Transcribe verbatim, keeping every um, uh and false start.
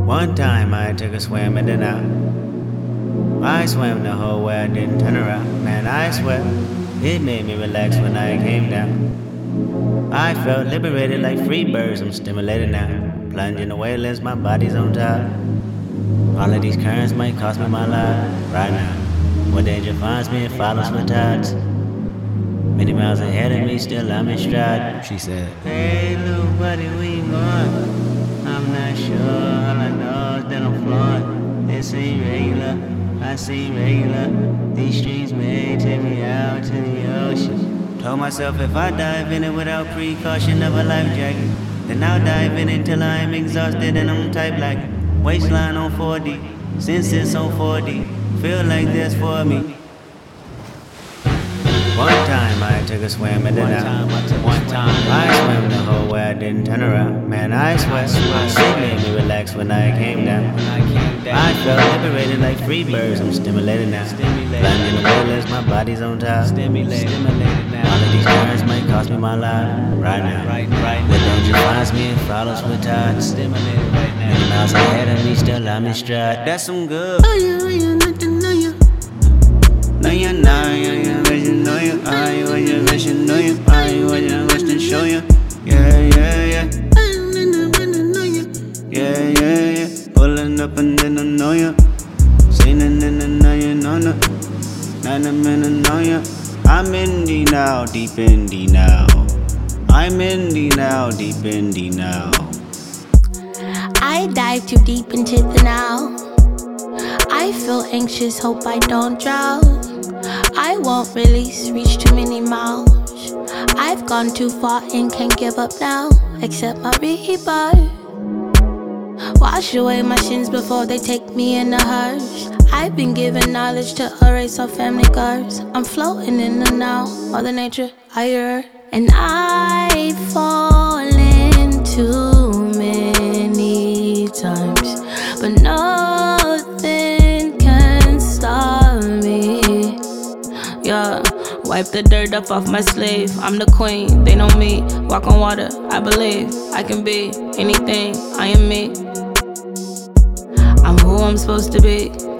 One time I took a swim in and out. I swam the whole way, I didn't turn around. Man, I swear, it made me relax when I came down. I felt liberated like free birds, I'm stimulated now. Plunging the wavelengths, my body's on top. All of these currents might cost me my life right now. When danger finds me, it follows with tides. Many miles ahead of me, still I'm in stride. She said, hey, little buddy, we going? I'm not sure, all I know is that I'm flawed. This ain't regular, I seem regular. These streets may take me out to the ocean. Told myself if I dive in it without precaution of a life jacket, then I'll dive in it till I'm exhausted and I'm type like waistline on four D, senses on four D, feel like that's for me. One time I took a swim and then I One time, I swam the whole way, I didn't turn around. Man, I swear, it made me relax when I came down. when I came down, I felt liberated like free birds, I'm stimulated now. Flying in the wavelengths, my body's on top. stimulated, stimulated now. All of these currents might cost me my life right now. Right, right When now. danger finds me, it follows with tides. Stimulated right now. Many miles ahead of me, still I'm in stride. That's some good. Oh yeah, oh yeah, nothing, know you. No, you're not, you're vision, know you. I was your vision, know you. I was your wish to show you. Yeah, yeah, yeah. I'm in the running, know you. Yeah, yeah, yeah. Pulling up and then I know ya. Seen it in the night, you know ya. Nine a minute, know ya. I'm in the now, deep in the now. I'm in the now, deep in the now. I dive too deep into the now. I feel anxious, hope I don't drown. I won't release, reach too many miles. I've gone too far and can't give up now. Accept my rebirth. Wash away my sins before they take me in a hearse. I've been given knowledge to erase all family scars. I'm floating in the now, Mother Nature, higher. And I fall in too many times, but nothing can stop me. Yeah, wipe the dirt up off my sleeve. I'm the queen, they know me. Walk on water, I believe I can be anything. I am me. I'm who I'm supposed to be.